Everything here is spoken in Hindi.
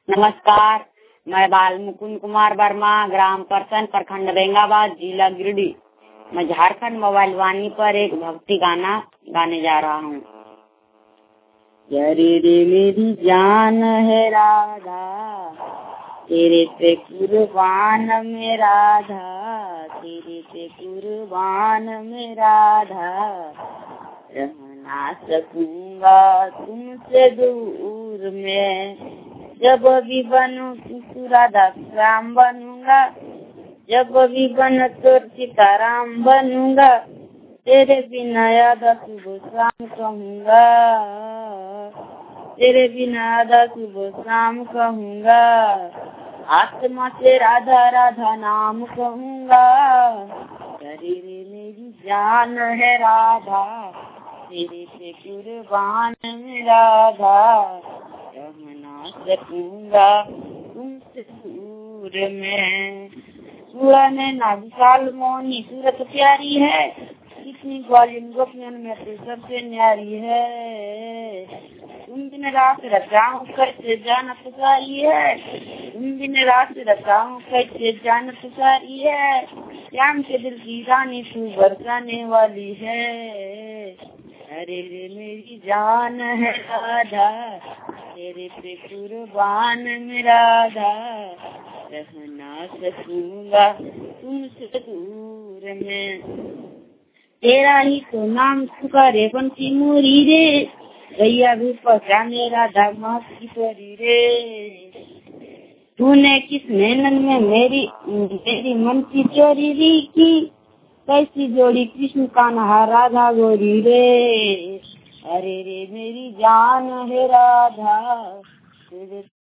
नमस्कार, मैं बाल मुकुंद कुमार वर्मा, ग्राम परसन, प्रखंड बेंगाबाद, जिला गिरिडीह। मैं झारखंड मोबाइल वाणी पर एक भक्ति गाना गाने जा रहा हूँ। रे मेरी जान है राधा, तेरे पे कुर्बान में राधा, तेरे पे कुर्बान में राधा। रह ना सकूंगा तुमसे दूर में, जब भी बनूं तू राधा राम बनूंगा, जब भी बन तो सीताराम बनूंगा। तेरे बिना आधा सुबह शाम कहूँगा, तेरे बिना आधा सुबह शाम कहूँगा। आत्मा से राधा राधा नाम कहूँगा। रे मेरी जान है राधा, तेरे पे कुर्बान में राधा। रह ना सकूंगा तुमसे दूर में। सुहाने ना विशाल मोहनी सूरत प्यारी है, कितनी ग्वालियन गोपियन में तो सबसे न्यारी है। तुम बिन रात रचाऊं कैसे जानत सारी है, तुम बिन रात रचाऊं कैसे जानत सारी है। श्याम के दिल की रानी तू बरसाने वाली है। अरे रे मेरी जान है राधा, तेरे पे कुर्बान में राधा। रह ना सकूंगा तुमसे दूर में। तेरा ही तो नाम पुकारे बंसी मोरी रे, गैया भी पहचाने राधा माँ की परी रे। तूने किस नैनन में मेरी मन की चोरी री की, कैसी जोड़ी कृष्ण कान्हा राधा गोरी रे। अरे रे मेरी जान है राधा, तेरे